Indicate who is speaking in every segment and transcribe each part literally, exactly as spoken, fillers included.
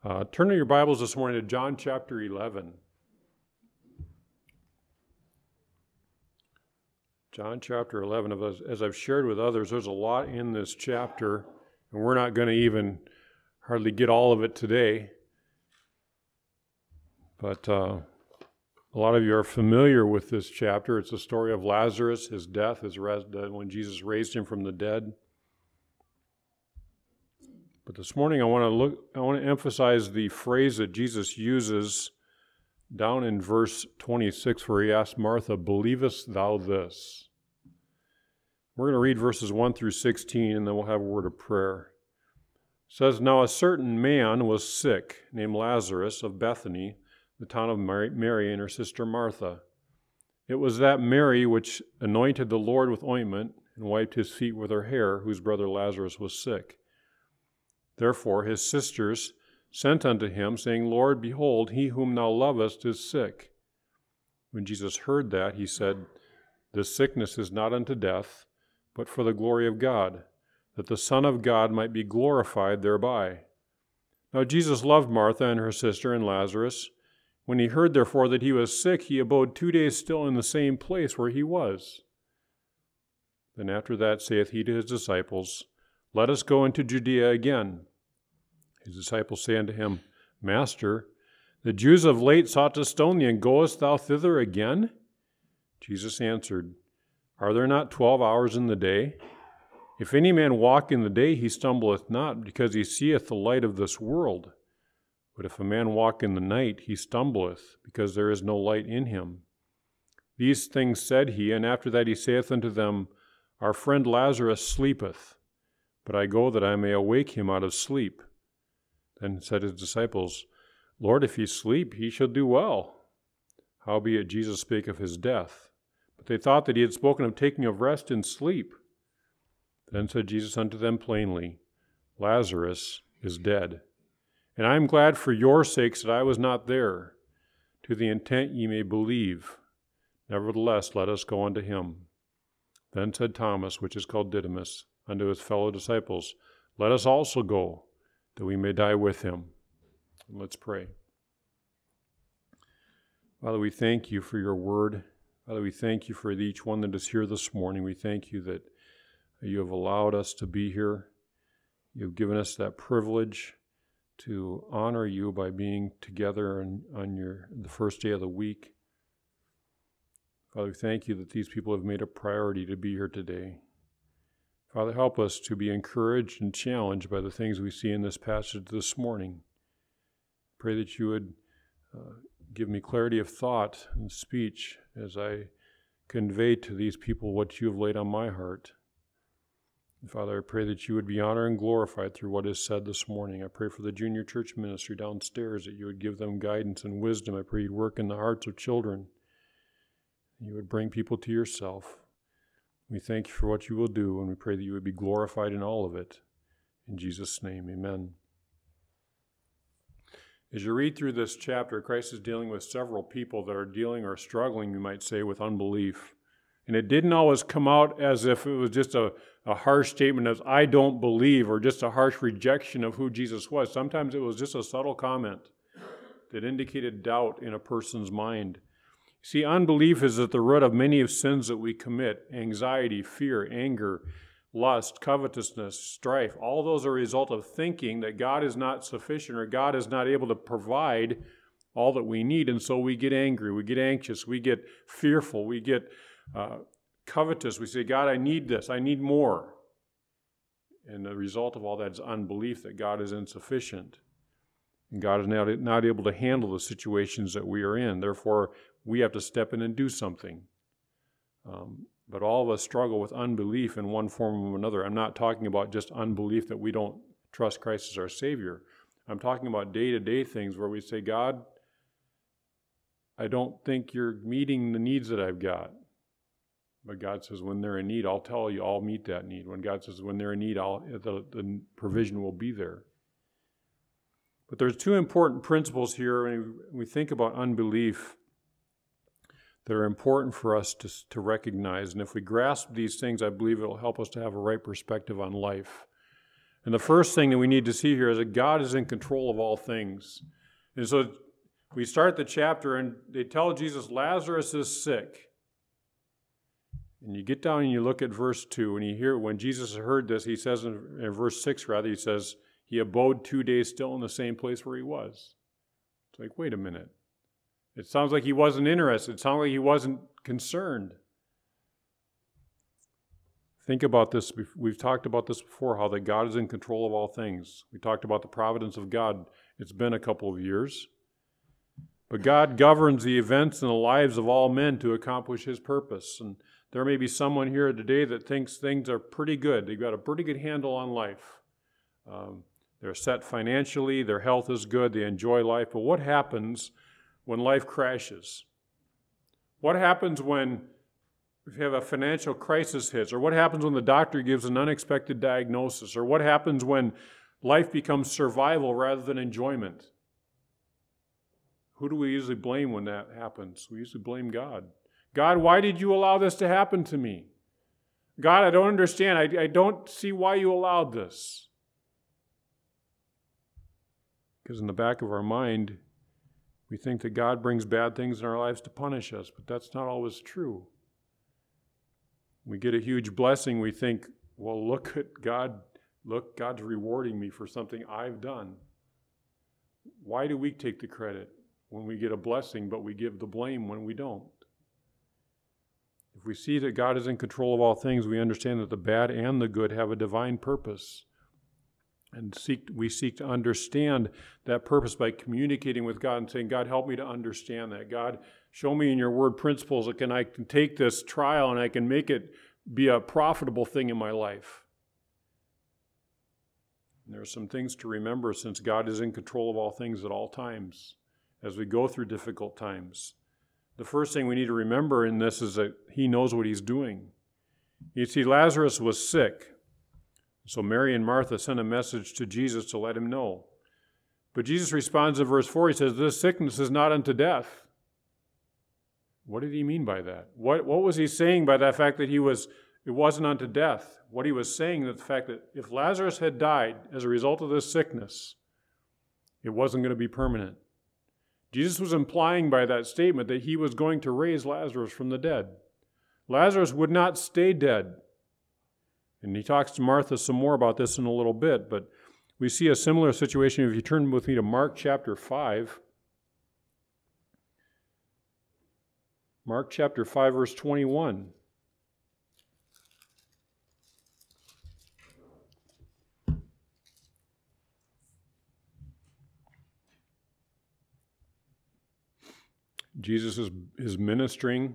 Speaker 1: Uh, turn to your Bibles this morning to John chapter eleven. John chapter eleven. Of us, as I've shared with others, there's a lot in this chapter, and we're not going to even hardly get all of it today. But uh, a lot of you are familiar with this chapter. It's the story of Lazarus, his death, his res- when Jesus raised him from the dead. But this morning I want to look I want to emphasize the phrase that Jesus uses down in verse twenty-six where he asks Martha, "Believest thou this?" We're going to read verses one through sixteen and then we'll have a word of prayer. It says, "Now a certain man was sick, named Lazarus of Bethany, the town of Mary and her sister Martha. It was that Mary which anointed the Lord with ointment and wiped his feet with her hair, whose brother Lazarus was sick. Therefore his sisters sent unto him, saying, Lord, behold, he whom thou lovest is sick. When Jesus heard that, he said, This sickness is not unto death, but for the glory of God, that the Son of God might be glorified thereby. Now Jesus loved Martha and her sister and Lazarus. When he heard, therefore, that he was sick, he abode two days still in the same place where he was. Then after that saith he to his disciples, Let us go into Judea again. His disciples say unto him, Master, the Jews of late sought to stone thee, and goest thou thither again? Jesus answered, Are there not twelve hours in the day? If any man walk in the day, he stumbleth not, because he seeth the light of this world. But if a man walk in the night, he stumbleth, because there is no light in him. These things said he, and after that he saith unto them, Our friend Lazarus sleepeth, but I go that I may awake him out of sleep. Then said his disciples, Lord, if he sleep, he shall do well. Howbeit Jesus spake of his death. But they thought that he had spoken of taking of rest in sleep. Then said Jesus unto them plainly, Lazarus is dead. And I am glad for your sakes that I was not there, to the intent ye may believe. Nevertheless, let us go unto him. Then said Thomas, which is called Didymus, unto his fellow disciples, Let us also go, that we may die with him. And let's pray. Father, we thank you for your word. Father, we thank you for each one that is here this morning. We thank you that you have allowed us to be here. You've given us that privilege to honor you by being together on, on your the first day of the week. Father, we thank you that these people have made a priority to be here today. Father, help us to be encouraged and challenged by the things we see in this passage this morning. Pray that you would uh, give me clarity of thought and speech as I convey to these people what you have laid on my heart. And Father, I pray that you would be honored and glorified through what is said this morning. I pray for the junior church ministry downstairs that you would give them guidance and wisdom. I pray you'd work in the hearts of children. You would bring people to yourself. We thank you for what you will do, and we pray that you would be glorified in all of it. In Jesus' name, amen. As you read through this chapter, Christ is dealing with several people that are dealing or struggling, you might say, with unbelief. And it didn't always come out as if it was just a, a harsh statement as, I don't believe, or just a harsh rejection of who Jesus was. Sometimes it was just a subtle comment that indicated doubt in a person's mind. See, unbelief is at the root of many of sins that we commit. Anxiety, fear, anger, lust, covetousness, strife. All those are a result of thinking that God is not sufficient or God is not able to provide all that we need. And so we get angry, we get anxious, we get fearful, we get uh, covetous. We say, God, I need this, I need more. And the result of all that is unbelief that God is insufficient. And God is not, not able to handle the situations that we are in. Therefore, we have to step in and do something. Um, but all of us struggle with unbelief in one form or another. I'm not talking about just unbelief that we don't trust Christ as our Savior. I'm talking about day-to-day things where we say, God, I don't think you're meeting the needs that I've got. But God says, when they're in need, I'll tell you, I'll meet that need. When God says, when they're in need, I'll, the, the provision will be there. But there's two important principles here when we think about unbelief that are important for us to, to recognize. And if we grasp these things, I believe it will help us to have a right perspective on life. And the first thing that we need to see here is that God is in control of all things. And so we start the chapter and they tell Jesus, Lazarus is sick. And you get down and you look at verse two, and you hear when Jesus heard this, he says in, in verse six rather, he says, he abode two days still in the same place where he was. It's like, wait a minute. It sounds like he wasn't interested. It sounds like he wasn't concerned. Think about this. We've talked about this before, how that God is in control of all things. We talked about the providence of God. It's been a couple of years. But God governs the events in the lives of all men to accomplish his purpose. And there may be someone here today that thinks things are pretty good. They've got a pretty good handle on life. Um, they're set financially. Their health is good. They enjoy life. But what happens when life crashes? What happens when if you have a financial crisis hits, or what happens when the doctor gives an unexpected diagnosis, or what happens when life becomes survival rather than enjoyment? Who do we usually blame when that happens? We usually blame God. God, why did you allow this to happen to me? God, I don't understand. I, I don't see why you allowed this. Because in the back of our mind, we think that God brings bad things in our lives to punish us, but that's not always true. We get a huge blessing, we think, well, look at God, look, God's rewarding me for something I've done. Why do we take the credit when we get a blessing, but we give the blame when we don't? If we see that God is in control of all things, we understand that the bad and the good have a divine purpose. And seek, we seek to understand that purpose by communicating with God and saying, God, help me to understand that. God, show me in your word principles that can I can take this trial and I can make it be a profitable thing in my life. And there are some things to remember since God is in control of all things at all times as we go through difficult times. The first thing we need to remember in this is that he knows what he's doing. You see, Lazarus was sick. So Mary and Martha sent a message to Jesus to let him know. But Jesus responds in verse four, he says, this sickness is not unto death. What did he mean by that? What, what was he saying by that fact that he was, it wasn't unto death? What he was saying is the fact that if Lazarus had died as a result of this sickness, it wasn't going to be permanent. Jesus was implying by that statement that he was going to raise Lazarus from the dead. Lazarus would not stay dead. And he talks to Martha some more about this in a little bit, but we see a similar situation if you turn with me to Mark chapter five. Mark chapter five, verse twenty-one. Jesus is, is ministering.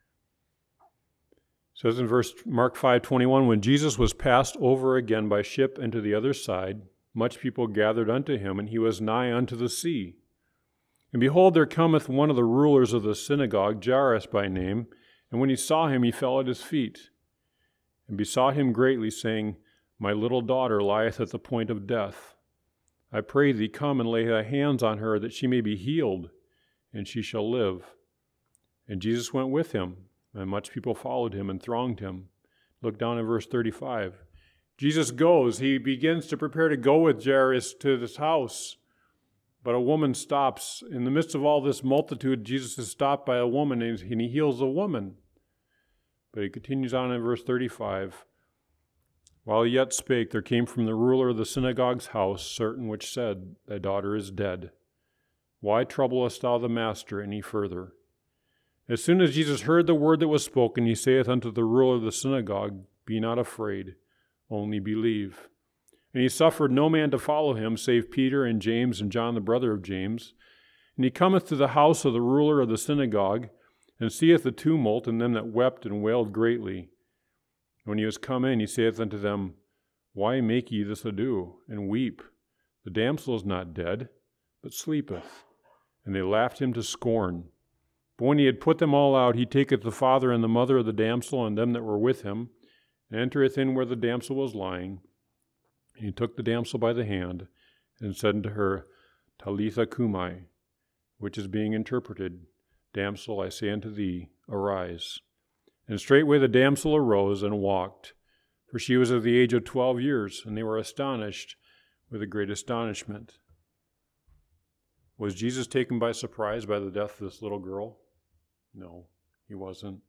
Speaker 1: It says in verse Mark five twenty-one, when Jesus was passed over again by ship into the other side, much people gathered unto him, and he was nigh unto the sea. And behold, there cometh one of the rulers of the synagogue, Jairus by name, and when he saw him, he fell at his feet, and besought him greatly, saying, my little daughter lieth at the point of death. I pray thee, come and lay thy hands on her, that she may be healed, and she shall live. And Jesus went with him, and much people followed him and thronged him. Look down at verse thirty-five. Jesus goes. He begins to prepare to go with Jairus to this house. But a woman stops. In the midst of all this multitude, Jesus is stopped by a woman, and he heals the woman. But he continues on in verse thirty-five. While he yet spake, there came from the ruler of the synagogue's house certain which said, thy daughter is dead. Why troublest thou the master any further? As soon as Jesus heard the word that was spoken, he saith unto the ruler of the synagogue, be not afraid, only believe. And he suffered no man to follow him, save Peter and James and John the brother of James. And he cometh to the house of the ruler of the synagogue, and seeth the tumult, and them that wept and wailed greatly. When he was come in, he saith unto them, why make ye this ado, and weep? The damsel is not dead, but sleepeth. And they laughed him to scorn. But when he had put them all out, he taketh the father and the mother of the damsel and them that were with him, and entereth in where the damsel was lying. And he took the damsel by the hand, and said unto her, Talitha cumi, which is being interpreted, damsel, I say unto thee, arise. And straightway the damsel arose and walked. For she was of the age of twelve years, and they were astonished with a great astonishment. Was Jesus taken by surprise by the death of this little girl? No, he wasn't.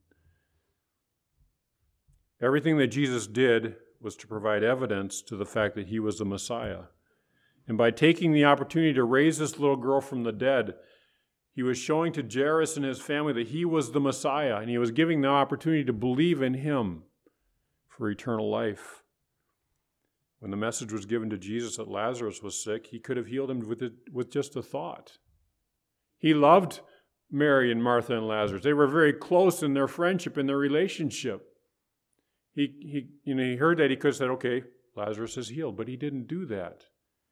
Speaker 1: Everything that Jesus did was to provide evidence to the fact that he was the Messiah. And by taking the opportunity to raise this little girl from the dead, he was showing to Jairus and his family that he was the Messiah, and he was giving them the opportunity to believe in him for eternal life. When the message was given to Jesus that Lazarus was sick, he could have healed him with, it, with just a thought. He loved Mary and Martha and Lazarus. They were very close in their friendship, in their relationship. He, he, you know, he heard that. He could have said, okay, Lazarus is healed, but he didn't do that.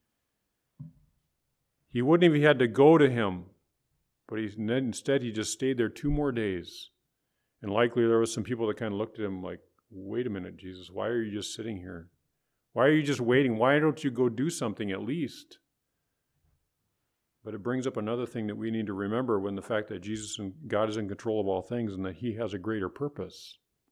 Speaker 1: He wouldn't have had to go to him, but he, instead he just stayed there two more days. And likely there was some people that kind of looked at him like, wait a minute, Jesus, why are you just sitting here? Why are you just waiting? Why don't you go do something at least? But it brings up another thing that we need to remember when the fact that Jesus and God is in control of all things and that he has a greater purpose.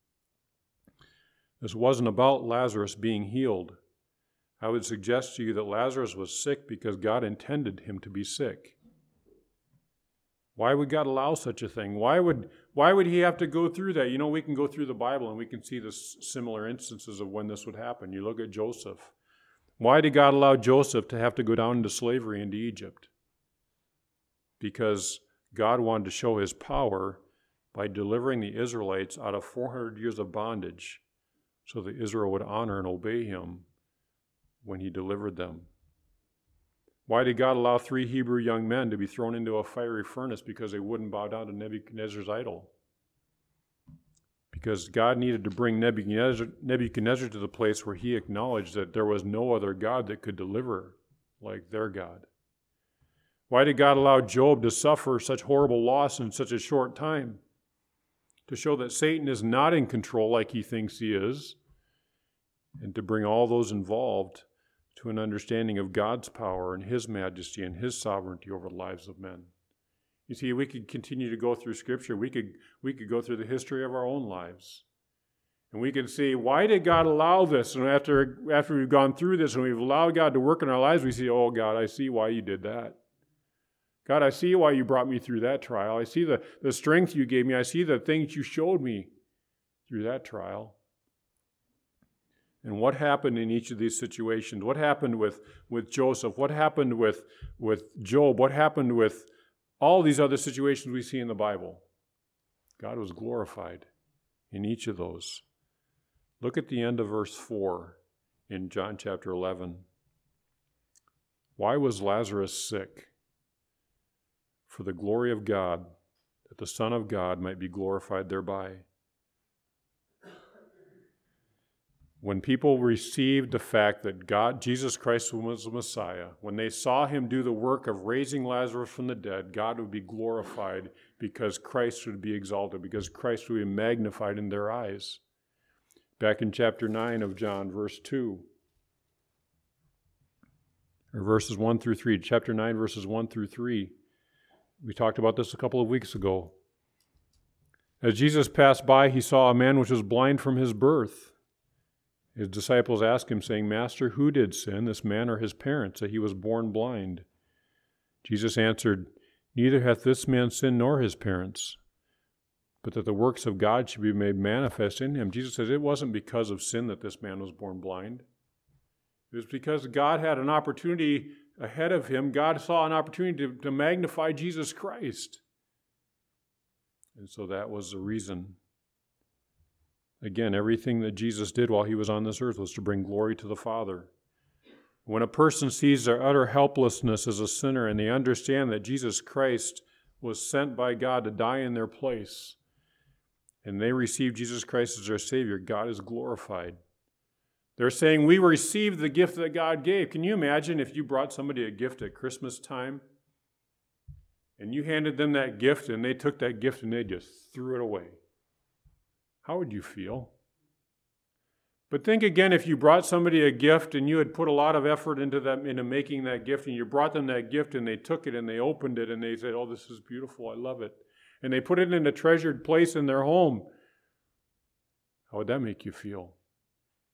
Speaker 1: This wasn't about Lazarus being healed. I would suggest to you that Lazarus was sick because God intended him to be sick. Why would God allow such a thing? Why would, why would he have to go through that? You know, we can go through the Bible and we can see the similar instances of when this would happen. You look at Joseph. Why did God allow Joseph to have to go down into slavery into Egypt? Because God wanted to show his power by delivering the Israelites out of four hundred years of bondage so that Israel would honor and obey him when he delivered them. Why did God allow three Hebrew young men to be thrown into a fiery furnace because they wouldn't bow down to Nebuchadnezzar's idol? Because God needed to bring Nebuchadnezzar, Nebuchadnezzar to the place where he acknowledged that there was no other God that could deliver like their God. Why did God allow Job to suffer such horrible loss in such a short time? To show that Satan is not in control like he thinks he is, and to bring all those involved to an understanding of God's power and his majesty and his sovereignty over the lives of men. You see, we could continue to go through Scripture. We could, we could go through the history of our own lives. And we can see, why did God allow this? And after, after we've gone through this and we've allowed God to work in our lives, we see, oh, God, I see why you did that. God, I see why you brought me through that trial. I see the, the strength you gave me. I see the things you showed me through that trial. And what happened in each of these situations? What happened with, with Joseph? What happened with, with Job? What happened with all these other situations we see in the Bible? God was glorified in each of those. Look at the end of verse four in John chapter eleven. Why was Lazarus sick? For the glory of God, that the Son of God might be glorified thereby. When people received the fact that God, Jesus Christ was the Messiah, when they saw him do the work of raising Lazarus from the dead, God would be glorified because Christ would be exalted, because Christ would be magnified in their eyes. Back in chapter nine of John, verse two, or verses one through three, chapter nine, verses one through three. We talked about this a couple of weeks ago. As Jesus passed by, he saw a man which was blind from his birth. His disciples asked him, saying, Master, who did sin, this man or his parents, that he was born blind? Jesus answered, Neither hath this man sinned nor his parents, but that the works of God should be made manifest in him. Jesus says it wasn't because of sin that this man was born blind. It was because God had an opportunity ahead of him. God saw an opportunity to, to magnify Jesus Christ. And so that was the reason. Again, everything that Jesus did while he was on this earth was to bring glory to the Father. When a person sees their utter helplessness as a sinner and they understand that Jesus Christ was sent by God to die in their place, and they receive Jesus Christ as their Savior, God is glorified. They're saying, we received the gift that God gave. Can you imagine if you brought somebody a gift at Christmas time and you handed them that gift and they took that gift and they just threw it away? How would you feel? But think again, if you brought somebody a gift and you had put a lot of effort into them, into making that gift, and you brought them that gift and they took it and they opened it and they said, oh, this is beautiful, I love it. And they put it in a treasured place in their home. How would that make you feel?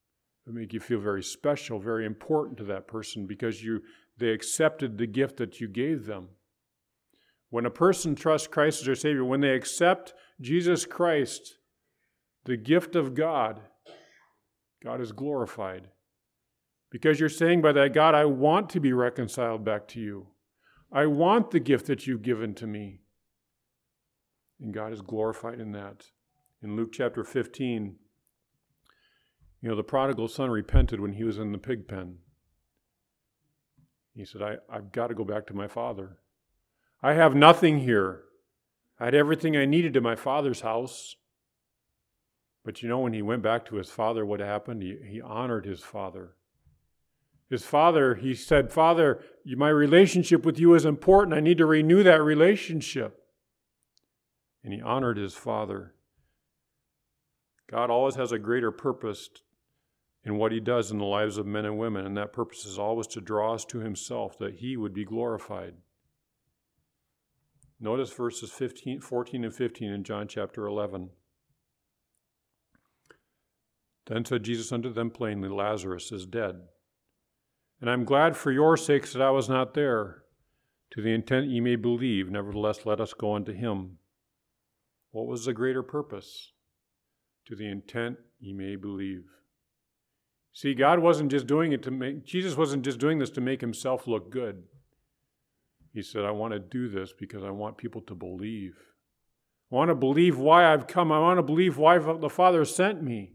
Speaker 1: It make you feel very special, very important to that person because you they accepted the gift that you gave them. When a person trusts Christ as their Savior, when they accept Jesus Christ, the gift of God, God is glorified. Because you're saying by that, God, I want to be reconciled back to you. I want the gift that you've given to me. And God is glorified in that. In Luke chapter fifteen, you know, the prodigal son repented when he was in the pig pen. He said, I, I've got to go back to my father. I have nothing here. I had everything I needed in my father's house. But you know, when he went back to his father, what happened? He, he honored his father. His father, he said, Father, my relationship with you is important. I need to renew that relationship. And he honored his father. God always has a greater purpose in what he does in the lives of men and women, and that purpose is always to draw us to himself, that he would be glorified. Notice verses fifteen, fourteen and fifteen in John chapter eleven. Then said Jesus unto them plainly, Lazarus is dead. And I am glad for your sakes that I was not there, to the intent ye may believe. Nevertheless, let us go unto him. What was the greater purpose? To the intent ye may believe. See, God wasn't just doing it to make, Jesus wasn't just doing this to make himself look good. He said, I want to do this because I want people to believe. I want to believe why I've come. I want to believe why the Father sent me.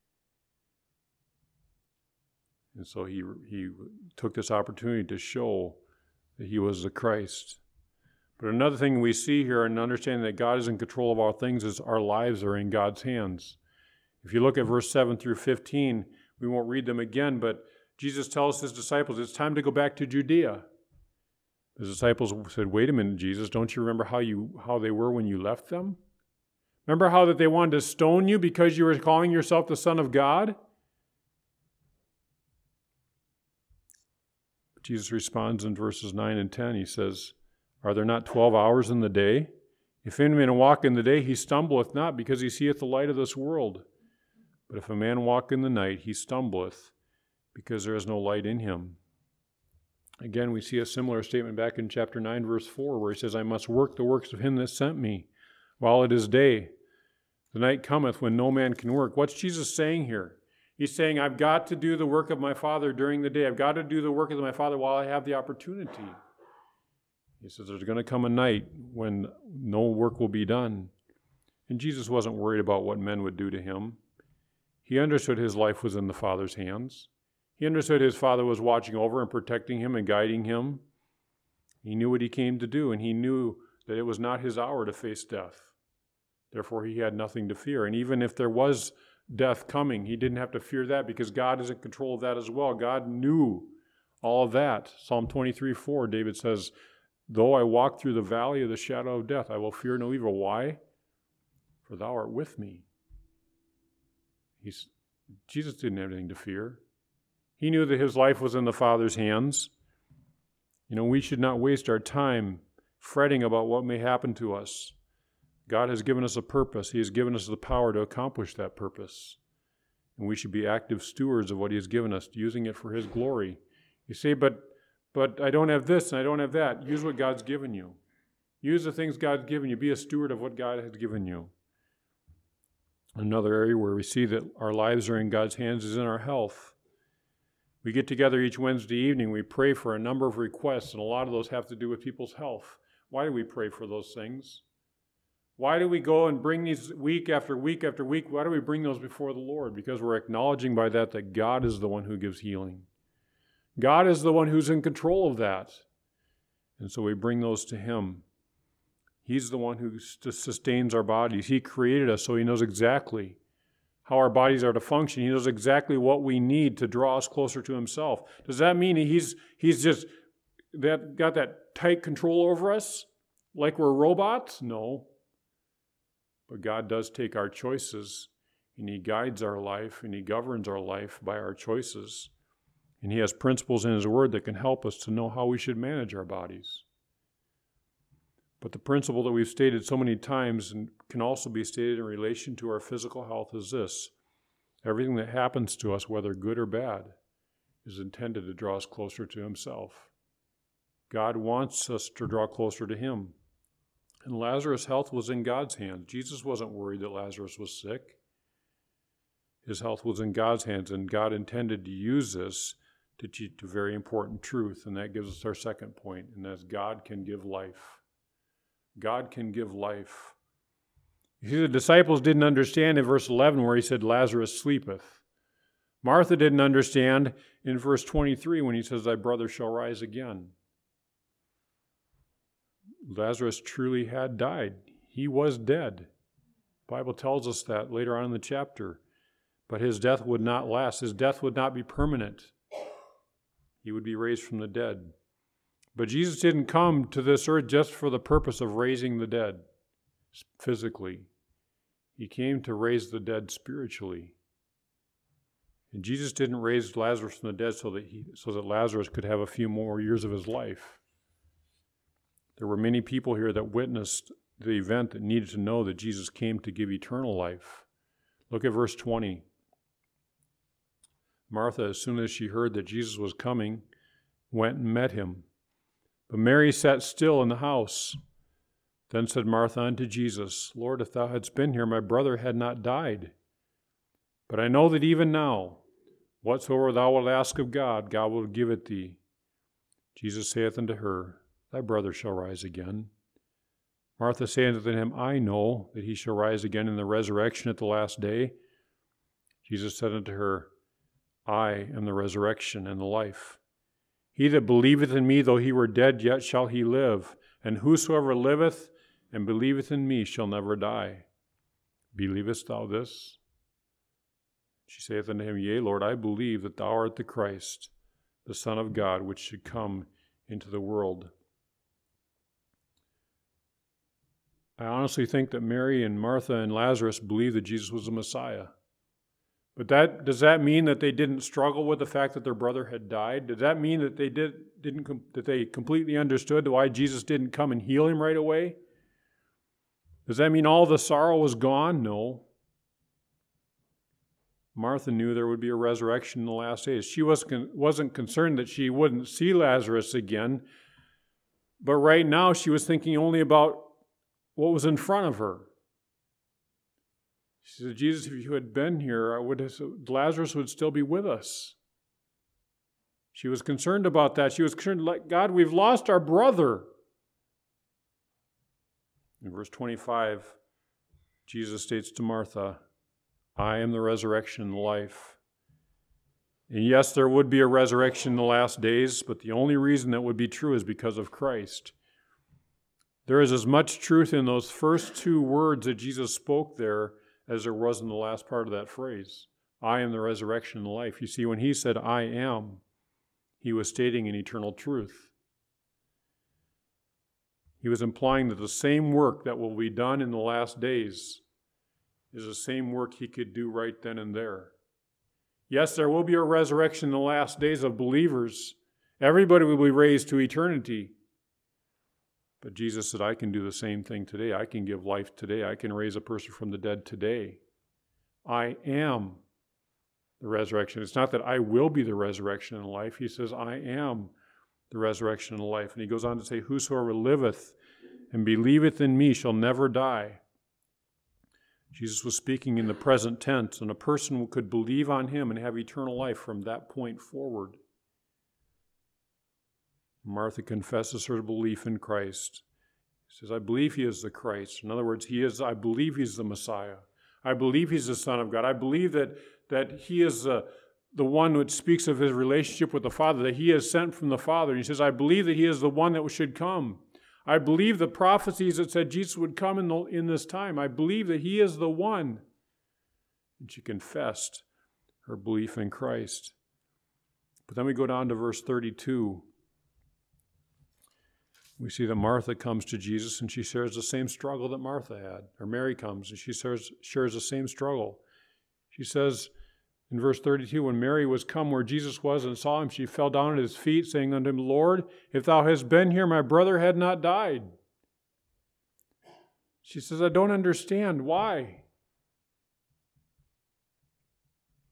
Speaker 1: And so he, he took this opportunity to show that he was the Christ. But another thing we see here in understanding that God is in control of all things is our lives are in God's hands. If you look at verse seven through fifteen, we won't read them again, but Jesus tells his disciples, it's time to go back to Judea. The disciples said, wait a minute, Jesus, don't you remember how you how they were when you left them? Remember how that they wanted to stone you because you were calling yourself the Son of God? But Jesus responds in verses nine and ten. He says, are there not twelve hours in the day? If any man walk in the day, he stumbleth not, because he seeth the light of this world. But if a man walk in the night, he stumbleth, because there is no light in him. Again, we see a similar statement back in chapter nine, verse four, where he says, I must work the works of him that sent me, while it is day. The night cometh when no man can work. What's Jesus saying here? He's saying, I've got to do the work of my Father during the day. I've got to do the work of my Father while I have the opportunity. He says, there's going to come a night when no work will be done. And Jesus wasn't worried about what men would do to him. He understood his life was in the Father's hands. He understood his Father was watching over and protecting him and guiding him. He knew what he came to do, and he knew that it was not his hour to face death. Therefore, he had nothing to fear. And even if there was death coming, he didn't have to fear that because God is in control of that as well. God knew all of that. Psalm twenty-three four, David says, though I walk through the valley of the shadow of death, I will fear no evil. Why? For thou art with me. He's, Jesus didn't have anything to fear. He knew that his life was in the Father's hands. You know, we should not waste our time fretting about what may happen to us. God has given us a purpose. He has given us the power to accomplish that purpose. And we should be active stewards of what he has given us, using it for his glory. You say, but but I don't have this and I don't have that. Use what God's given you. Use the things God's given you. Be a steward of what God has given you. Another area where we see that our lives are in God's hands is in our health. We get together each Wednesday evening. We pray for a number of requests, and a lot of those have to do with people's health. Why do we pray for those things? Why do we go and bring these week after week after week? Why do we bring those before the Lord? Because we're acknowledging by that that God is the one who gives healing. God is the one who's in control of that. And so we bring those to him. He's the one who sustains our bodies. He created us, so he knows exactly how our bodies are to function. He knows exactly what we need to draw us closer to himself. Does that mean he's he's just that got that tight control over us like we're robots? No. But God does take our choices, and he guides our life, and he governs our life by our choices. And he has principles in his word that can help us to know how we should manage our bodies. But the principle that we've stated so many times and can also be stated in relation to our physical health is this. Everything that happens to us, whether good or bad, is intended to draw us closer to himself. God wants us to draw closer to him. And Lazarus' health was in God's hands. Jesus wasn't worried that Lazarus was sick. His health was in God's hands, and God intended to use this to teach a very important truth, and that gives us our second point, and that's God can give life. God can give life. You see, the disciples didn't understand in verse eleven where he said, Lazarus sleepeth. Martha didn't understand in verse twenty-three when he says, thy brother shall rise again. Lazarus truly had died. He was dead. The Bible tells us that later on in the chapter. But his death would not last. His death would not be permanent. He would be raised from the dead. But Jesus didn't come to this earth just for the purpose of raising the dead physically. He came to raise the dead spiritually. And Jesus didn't raise Lazarus from the dead so that he, so that Lazarus could have a few more years of his life. There were many people here that witnessed the event that needed to know that Jesus came to give eternal life. Look at verse twenty. Martha, as soon as she heard that Jesus was coming, went and met him. But Mary sat still in the house. Then said Martha unto Jesus, Lord, if thou hadst been here, my brother had not died. But I know that even now, whatsoever thou wilt ask of God, God will give it thee. Jesus saith unto her, thy brother shall rise again. Martha saith unto him, I know that he shall rise again in the resurrection at the last day. Jesus said unto her, I am the resurrection and the life. He that believeth in me, though he were dead, yet shall he live. And whosoever liveth and believeth in me shall never die. Believest thou this? She saith unto him, Yea, Lord, I believe that thou art the Christ, the Son of God, which should come into the world. I honestly think that Mary and Martha and Lazarus believed that Jesus was the Messiah. But that does that mean that they didn't struggle with the fact that their brother had died? Does that mean that they did didn't that they completely understood why Jesus didn't come and heal him right away? Does that mean all the sorrow was gone? No. Martha knew there would be a resurrection in the last days. She wasn't wasn't concerned that she wouldn't see Lazarus again, but right now she was thinking only about what was in front of her. She said, Jesus, if you had been here, I would have, Lazarus would still be with us. She was concerned about that. She was concerned, like, God, we've lost our brother. In verse twenty-five, Jesus states to Martha, I am the resurrection and the life. And yes, there would be a resurrection in the last days, but the only reason that would be true is because of Christ. There is as much truth in those first two words that Jesus spoke there as there was in the last part of that phrase. I am the resurrection and the life. You see, when he said, I am, he was stating an eternal truth. He was implying that the same work that will be done in the last days is the same work he could do right then and there. Yes, there will be a resurrection in the last days of believers. Everybody will be raised to eternity. But Jesus said, I can do the same thing today. I can give life today. I can raise a person from the dead today. I am the resurrection. It's not that I will be the resurrection and life. He says, I am the resurrection and life. And he goes on to say, whosoever liveth and believeth in me shall never die. Jesus was speaking in the present tense, and a person could believe on him and have eternal life from that point forward. Martha confesses her belief in Christ. She says, I believe he is the Christ. In other words, he is. I believe he's the Messiah. I believe he's the Son of God. I believe that, that he is the, the one which speaks of his relationship with the Father, that he is sent from the Father. And he says, I believe that he is the one that should come. I believe the prophecies that said Jesus would come in, the, in this time. I believe that he is the one. And she confessed her belief in Christ. But then we go down to verse thirty-two. We see that Martha comes to Jesus and she shares the same struggle that Martha had. Or Mary comes and she shares, shares the same struggle. She says in verse thirty-two, when Mary was come where Jesus was and saw him, she fell down at his feet, saying unto him, Lord, if thou hadst been here, my brother had not died. She says, I don't understand. Why?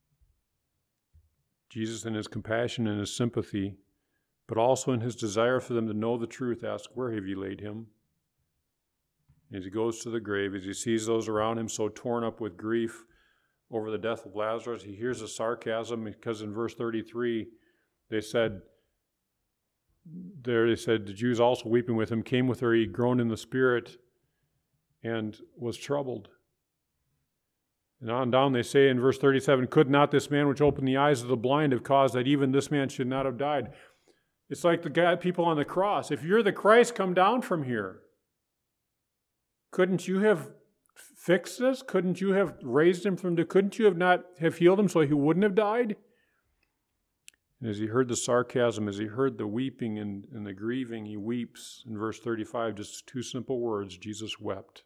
Speaker 1: Jesus, in his compassion and his sympathy, but also in his desire for them to know the truth, asks, where have you laid him? As he goes to the grave, as he sees those around him so torn up with grief over the death of Lazarus, he hears the sarcasm, because in verse thirty-three, they said, there they said, the Jews also weeping with him came with her, he groaned in the spirit and was troubled. And on down they say in verse thirty-seven, could not this man which opened the eyes of the blind have caused that even this man should not have died? It's like the guy, people on the cross. If you're the Christ, come down from here. Couldn't you have fixed this? Couldn't you have raised him from the, couldn't you have not have healed him so he wouldn't have died? And as he heard the sarcasm, as he heard the weeping and, and the grieving, he weeps. In verse thirty-five, just two simple words, Jesus wept.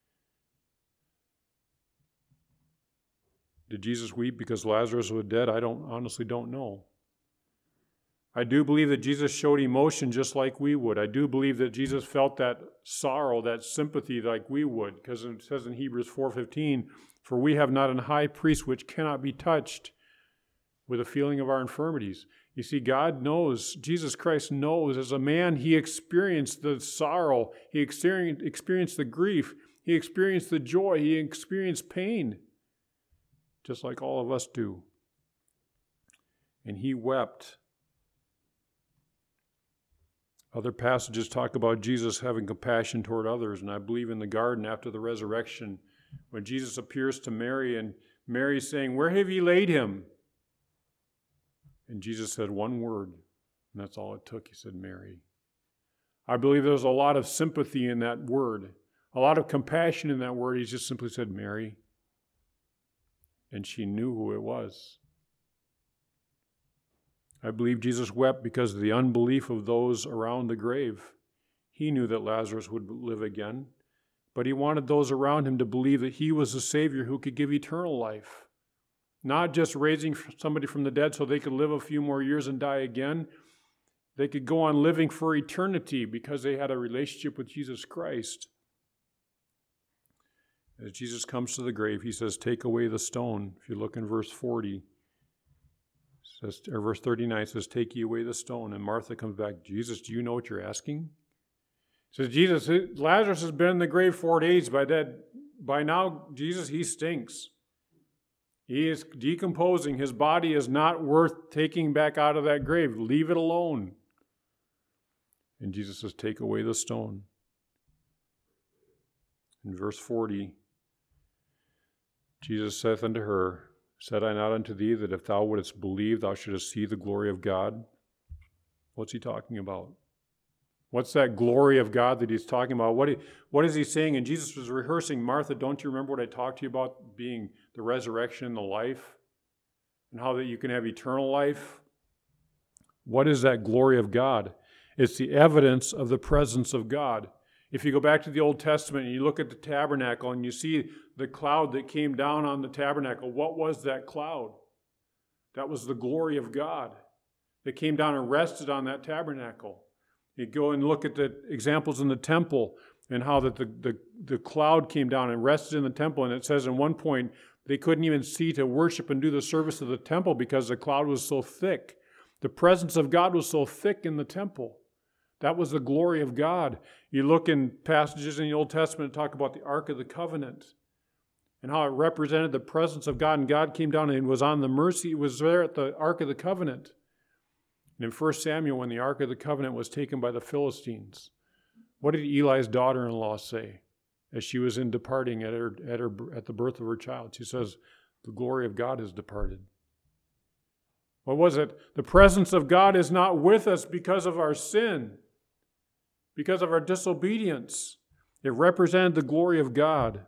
Speaker 1: Did Jesus weep because Lazarus was dead? I don't honestly don't know. I do believe that Jesus showed emotion just like we would. I do believe that Jesus felt that sorrow, that sympathy like we would, because it says in Hebrews four fifteen, for we have not an high priest which cannot be touched with a feeling of our infirmities. You see, God knows, Jesus Christ knows, as a man, he experienced the sorrow, he experienced, experienced the grief, he experienced the joy, he experienced pain, just like all of us do. And he wept. Other passages talk about Jesus having compassion toward others, and I believe in the garden after the resurrection, when Jesus appears to Mary, and Mary's saying, where have you laid him? And Jesus said one word, and that's all it took. He said, Mary. I believe there's a lot of sympathy in that word, a lot of compassion in that word. He just simply said, Mary. And she knew who it was. I believe Jesus wept because of the unbelief of those around the grave. He knew that Lazarus would live again, but he wanted those around him to believe that he was the Savior who could give eternal life. Not just raising somebody from the dead so they could live a few more years and die again. They could go on living for eternity because they had a relationship with Jesus Christ. As Jesus comes to the grave, he says, take away the stone. If you look in verse forty, says, or verse thirty-nine, it says, take ye away the stone. And Martha comes back, Jesus, do you know what you're asking? He says, Jesus, Lazarus has been in the grave four days. By that, by now, Jesus, he stinks. He is decomposing. His body is not worth taking back out of that grave. Leave it alone. And Jesus says, take away the stone. In verse forty, Jesus saith unto her, said I not unto thee that if thou wouldest believe, thou shouldest see the glory of God? What's he talking about? What's that glory of God that he's talking about? What, he, what is he saying? And Jesus was rehearsing, Martha, don't you remember what I talked to you about being the resurrection and the life? And how that you can have eternal life? What is that glory of God? It's the evidence of the presence of God. If you go back to the Old Testament and you look at the tabernacle and you see the cloud that came down on the tabernacle, what was that cloud? That was the glory of God that came down and rested on that tabernacle. You go and look at the examples in the temple and how that the, the, the cloud came down and rested in the temple. And it says in one point, they couldn't even see to worship and do the service of the temple because the cloud was so thick. The presence of God was so thick in the temple. That was the glory of God. You look in passages in the Old Testament that talk about the Ark of the Covenant and how it represented the presence of God. And God came down and was on the mercy, was there at the Ark of the Covenant. And in First Samuel, when the Ark of the Covenant was taken by the Philistines, what did Eli's daughter-in-law say as she was in departing at her, at her at the birth of her child? She says, the glory of God has departed. What was it? The presence of God is not with us because of our sin, because of our disobedience. It represented the glory of God.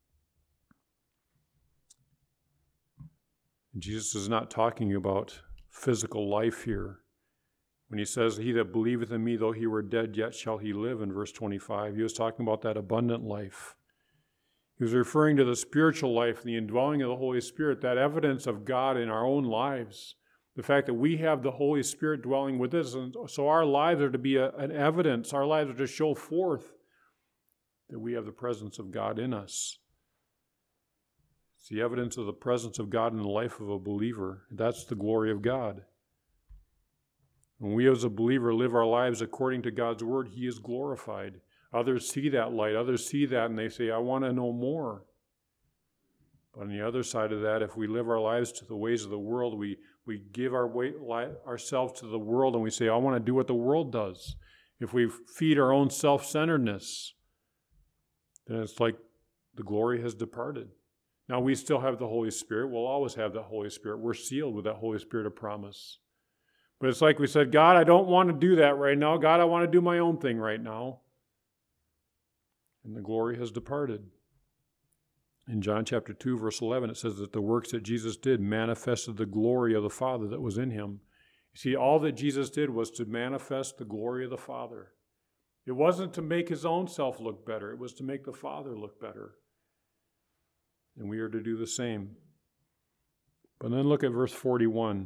Speaker 1: Jesus is not talking about physical life here. When he says, he that believeth in me, though he were dead, yet shall he live, in verse twenty-five, he was talking about that abundant life. He was referring to the spiritual life, the indwelling of the Holy Spirit, that evidence of God in our own lives. The fact that we have the Holy Spirit dwelling with us, and so our lives are to be a, an evidence, our lives are to show forth that we have the presence of God in us. It's the evidence of the presence of God in the life of a believer. That's the glory of God. When we as a believer live our lives according to God's word, he is glorified. Others see that light. Others see that and they say, I want to know more. But on the other side of that, if we live our lives to the ways of the world, we, we give our way, ourselves to the world and we say, I want to do what the world does. If we feed our own self-centeredness, then it's like the glory has departed. Now, we still have the Holy Spirit. We'll always have the Holy Spirit. We're sealed with that Holy Spirit of promise. But it's like we said, God, I don't want to do that right now. God, I want to do my own thing right now. And the glory has departed. In John chapter two, verse eleven, it says that the works that Jesus did manifested the glory of the Father that was in him. You see, all that Jesus did was to manifest the glory of the Father. It wasn't to make his own self look better. It was to make the Father look better. And we are to do the same. But then look at verse forty-one.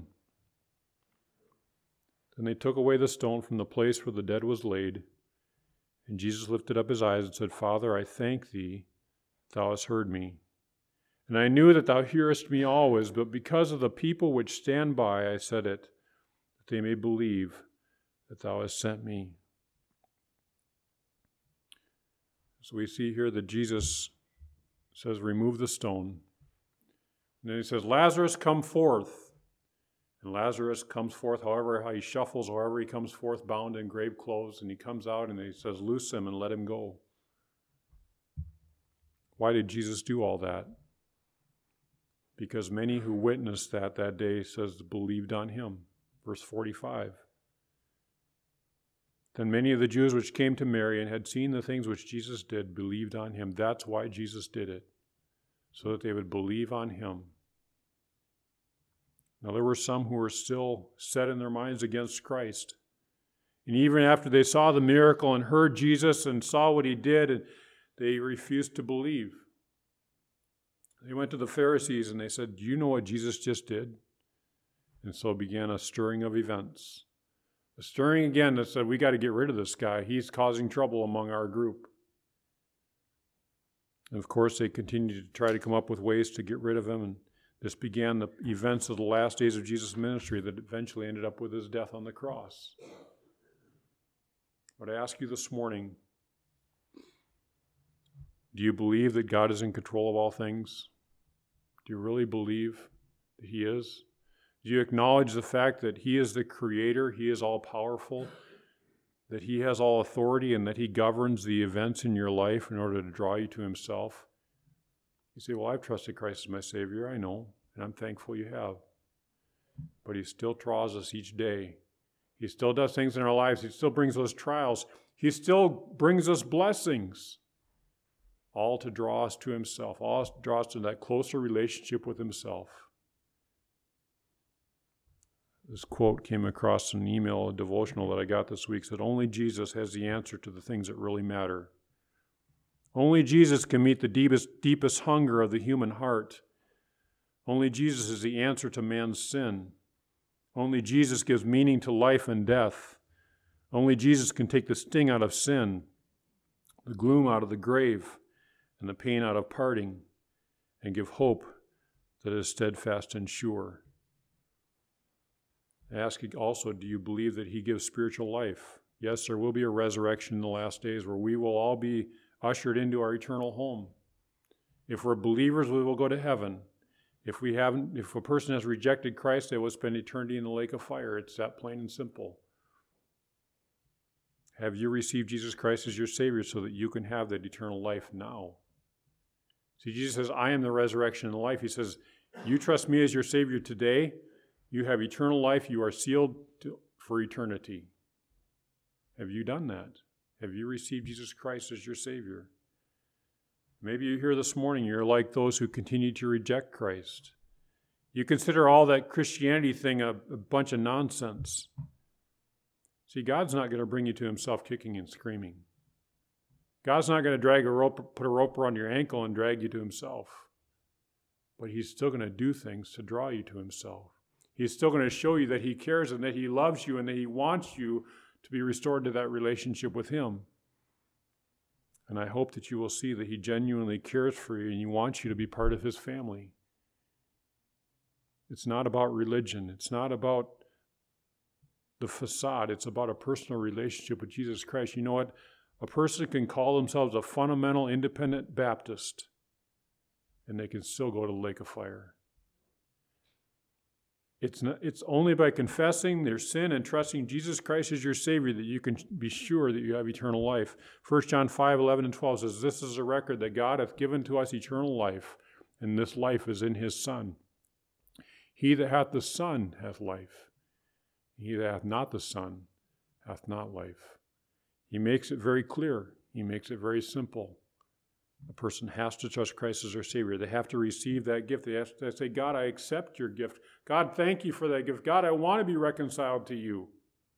Speaker 1: Then they took away the stone from the place where the dead was laid. And Jesus lifted up his eyes and said, Father, I thank thee, thou hast heard me. And I knew that thou hearest me always, but because of the people which stand by, I said it, that they may believe that thou hast sent me. So we see here that Jesus says, remove the stone. And then he says, Lazarus, come forth. And Lazarus comes forth, however how he shuffles, however he comes forth bound in grave clothes, and he comes out and he says, loose him and let him go. Why did Jesus do all that? Because many who witnessed that that day, says, believed on him. Verse forty-five. Then many of the Jews which came to Mary and had seen the things which Jesus did believed on him. That's why Jesus did it, so that they would believe on him. Now there were some who were still set in their minds against Christ. And even after they saw the miracle and heard Jesus and saw what he did, and they refused to believe. They went to the Pharisees and they said, do you know what Jesus just did? And so began a stirring of events. A stirring again that said, we got to get rid of this guy. He's causing trouble among our group. And of course, they continued to try to come up with ways to get rid of him. And this began the events of the last days of Jesus' ministry that eventually ended up with his death on the cross. But I ask you this morning, do you believe that God is in control of all things? Do you really believe that he is? Do you acknowledge the fact that he is the creator, he is all-powerful, that he has all authority, and that he governs the events in your life in order to draw you to himself? You say, well, I've trusted Christ as my Savior. I know, and I'm thankful you have. But he still draws us each day. He still does things in our lives. He still brings us trials. He still brings us blessings, all to draw us to himself, all to draw us to that closer relationship with himself. This quote came across an email, a devotional that I got this week, said, only Jesus has the answer to the things that really matter. Only Jesus can meet the deepest, deepest hunger of the human heart. Only Jesus is the answer to man's sin. Only Jesus gives meaning to life and death. Only Jesus can take the sting out of sin, the gloom out of the grave, and the pain out of parting, and give hope that is steadfast and sure. I ask you also, do you believe that he gives spiritual life? Yes, there will be a resurrection in the last days where we will all be ushered into our eternal home. If we're believers, we will go to heaven. If we haven't, if a person has rejected Christ, they will spend eternity in the lake of fire. It's that plain and simple. Have you received Jesus Christ as your Savior so that you can have that eternal life now? See, Jesus says, I am the resurrection and the life. He says, you trust me as your Savior today, you have eternal life. You are sealed to, for eternity. Have you done that? Have you received Jesus Christ as your Savior? Maybe you're here this morning, you're like those who continue to reject Christ. You consider all that Christianity thing a, a bunch of nonsense. See, God's not going to bring you to himself kicking and screaming. God's not going to drag a rope, put a rope around your ankle and drag you to himself. But he's still going to do things to draw you to himself. He's still going to show you that he cares and that he loves you and that he wants you to be restored to that relationship with him. And I hope that you will see that he genuinely cares for you and he wants you to be part of his family. It's not about religion. It's not about the facade. It's about a personal relationship with Jesus Christ. You know what? A person can call themselves a fundamental independent Baptist, and they can still go to the lake of fire. It's not, it's only by confessing their sin and trusting Jesus Christ as your Savior that you can be sure that you have eternal life. First John five, eleven and twelve says, "This is a record that God hath given to us eternal life, and this life is in his Son. He that hath the Son hath life. He that hath not the Son hath not life." He makes it very clear. He makes it very simple. A person has to trust Christ as their Savior. They have to receive that gift. They have to say, "God, I accept your gift. God, thank you for that gift. God, I want to be reconciled to you."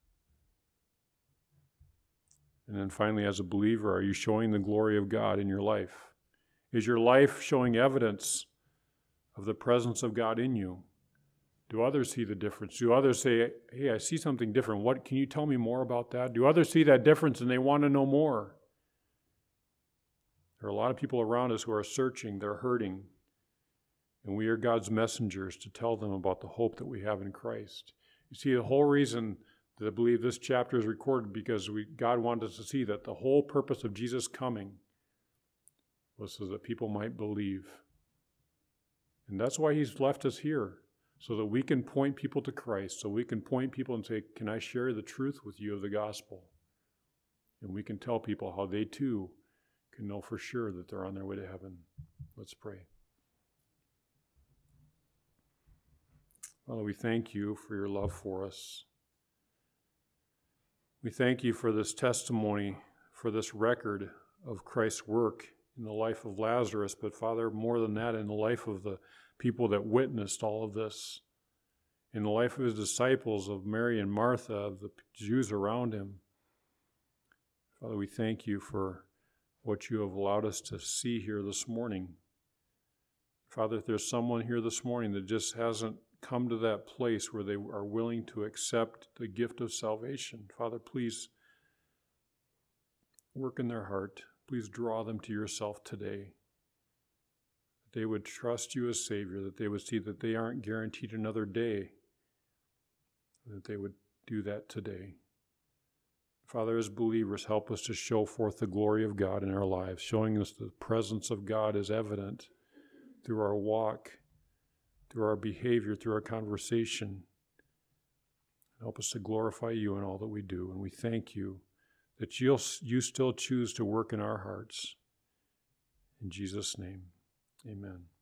Speaker 1: And then finally, as a believer, are you showing the glory of God in your life? Is your life showing evidence of the presence of God in you? Do others see the difference? Do others say, "Hey, I see something different. What, can you tell me more about that?" Do others see that difference and they want to know more? There are a lot of people around us who are searching, they're hurting, and we are God's messengers to tell them about the hope that we have in Christ. You see, the whole reason that I believe this chapter is recorded because we, God wanted us to see that the whole purpose of Jesus coming was so that people might believe. And that's why he's left us here, so that we can point people to Christ, so we can point people and say, "Can I share the truth with you of the gospel?" And we can tell people how they too can know for sure that they're on their way to heaven. Let's pray. Father, we thank you for your love for us. We thank you for this testimony, for this record of Christ's work in the life of Lazarus, but Father, more than that, in the life of the people that witnessed all of this, in the life of his disciples, of Mary and Martha, of the Jews around him. Father, we thank you for what you have allowed us to see here this morning. Father, if there's someone here this morning that just hasn't come to that place where they are willing to accept the gift of salvation, Father, please work in their heart. Please draw them to yourself today. That they would trust you as Savior, that they would see that they aren't guaranteed another day, that they would do that today. Father, as believers, help us to show forth the glory of God in our lives, showing us the presence of God is evident through our walk, through our behavior, through our conversation. Help us to glorify you in all that we do, and we thank you that you'll, you still choose to work in our hearts. In Jesus' name, amen.